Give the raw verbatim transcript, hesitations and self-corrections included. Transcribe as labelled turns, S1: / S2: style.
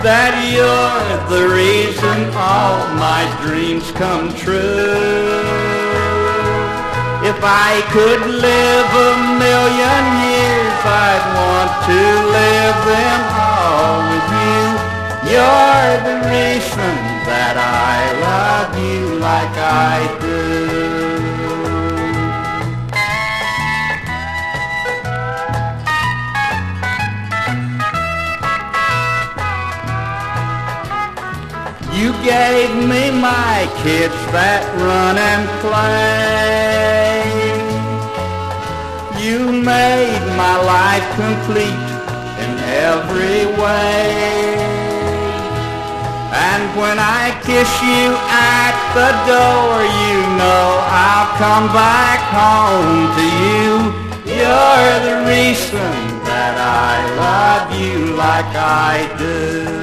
S1: that you're the reason all my dreams come true. If I could live a million years, I'd want to live them all with you. You're the reason that I love you like I do. You gave me my kids that run and play. You made my life complete in every way. And when I kiss you at the door, you know I'll come back home to you. You're the reason that I love you like I do.